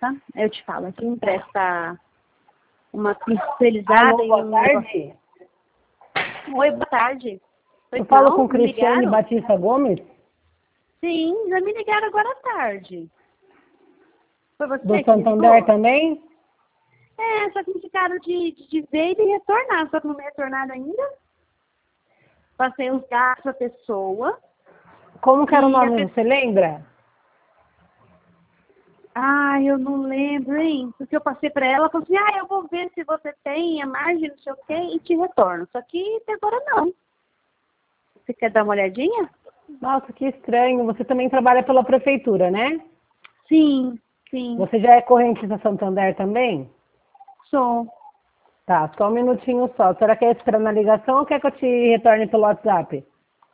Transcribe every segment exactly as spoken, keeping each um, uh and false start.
tá? Eu te falo, aqui me empresta uma pincelizada Alô, e boa um... tarde. Oi, boa tarde. Foi Eu falo não? com Me Cristiane ligaram? Batista Gomes, Sim, já me ligaram agora à tarde. Foi você do que me Santander ligou? também. É, só que me ficaram de, de dizer e de retornar, só que não me retornaram ainda. Passei os dados pra pessoa. Como que era o E a nome, pessoa... você lembra? Ah, eu não lembro, hein? Porque eu passei pra ela, ela falou assim, ah, eu vou ver se você tem a margem, não sei o quê, e te retorno. Só que até agora não. Você quer dar uma olhadinha? Nossa, que estranho. Você também trabalha pela prefeitura, né? Sim, sim, Você já é correntista Santander também? sou. Tá, só um minutinho só. A senhora quer esperar na ligação ou quer que eu te retorne pelo WhatsApp?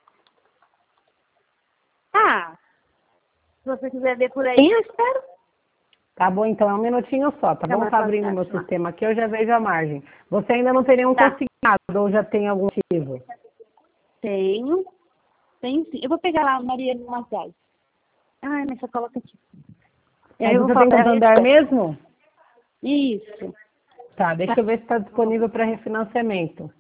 Ah, se você quiser ver por aí, eu espero. Tá bom, então é um minutinho só, tá Fica bom? mais Tá fácil, abrindo meu acho, lá. sistema aqui, eu já vejo a margem. Você ainda não tem nenhum Tá, consignado ou já tem algum motivo? tenho. Tenho sim. Eu vou pegar lá a Maria no WhatsApp. Ai, mas só coloca aqui. E aí Mas eu vou você falar tem pra ela e Santander espero. mesmo? Isso. Tá, Tá. deixa eu ver se está disponível para refinanciamento.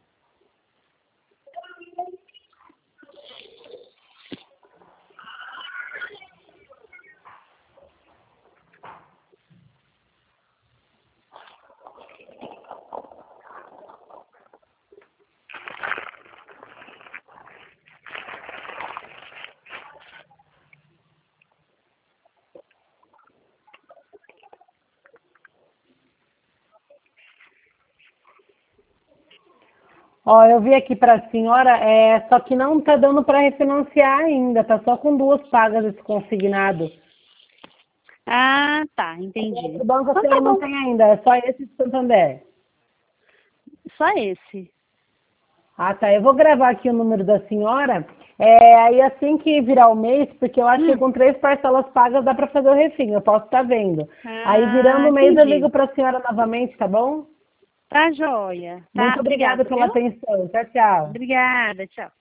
Ó, eu vi aqui para a senhora, é, só que não está dando para refinanciar ainda, tá só com duas pagas esse consignado. Ah, tá, O entendi. outro banco a Então tá senhora não bom. tem ainda, é só esse de Santander. Só esse. Ah, tá, eu vou gravar aqui o número da senhora, é, aí assim que virar o mês, porque eu acho que Hum. com três parcelas pagas dá para fazer o refim, eu posso estar vendo. Aí Ah, virando o mês eu entendi. ligo para a senhora novamente, tá bom? Tá joia. Tá, Muito obrigada obrigada, pela viu? atenção. Tchau, tchau. Obrigada, tchau.